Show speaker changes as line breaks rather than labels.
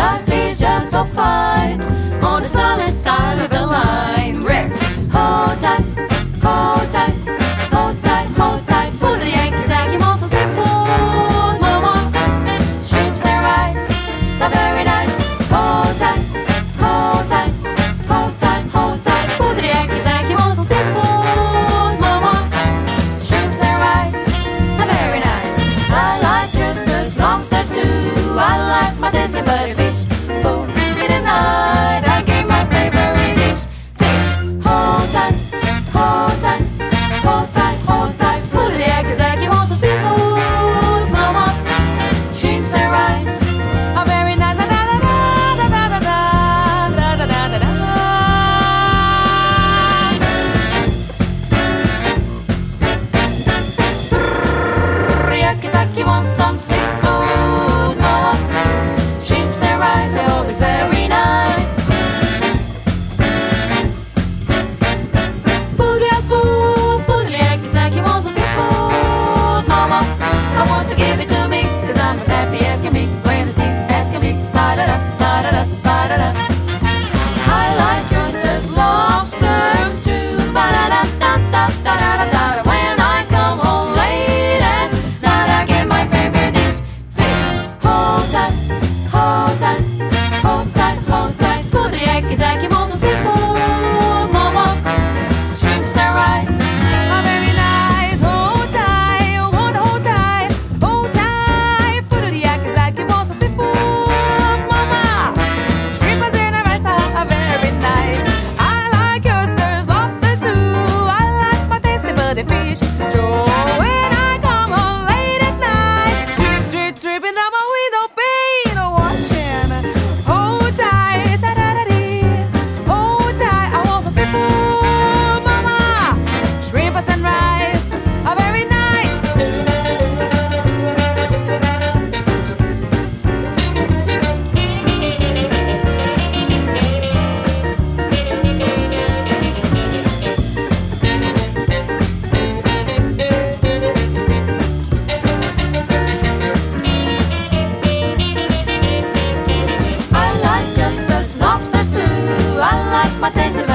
Life is just so fine on the solid side of the line. Rick, hold tight, hold tight, hold tight, hold tight. Foot of the Yankee sack, you also stay full, mama. Shrimps and rice, they're very nice. Hold tight, hold tight, hold tight, hold tight. Foot of the Yankee sack, you also stay full, mama. Shrimps and rice, they're very nice. I like oysters, lobsters too. I like my tasty buddy fish. Food in the night, I get my favorite dish. Fish, hold tight, hold tight, hold tight, hold tight. Food of the Yankee sack, you also seafood, mama. Shrimps and rice are very nice. Da da da da da da da da da da da. Yankee sack, you want some seafood, mama. Shrimps and rice, they're always very nice. Food, yeah, food, food of the Yankee sack, you want some seafood, mama. I want to give it to me, cause I'm as happy as can be when the sea asking me, ba-da-da, ba-da-da, ba-da-da. I like oysters, lobsters too, ba-da-da, da-da-da-da-da-da. When I come home late at night, I get my favorite dish. Fish, hold tight, hold tight, hold tight, hold tight. Food of the Yankee sack, you want some seafood, mama. Shrimps and rice are very nice. Hold tight, hold tight, hold tight. Food of the Yankee sack, you want some seafood, mama. Shrimps and rice are very nice. I like oysters, lobsters too. I like my tasty buddy fish. Joe, when I come home late at night, drip, drip, dripping down my window pane, watching. Hold tight, da da da dee. Hold tight, I want some seafood, mama. Shrimps and rice are very nice. I like oysters, lobsters too. I like my tasty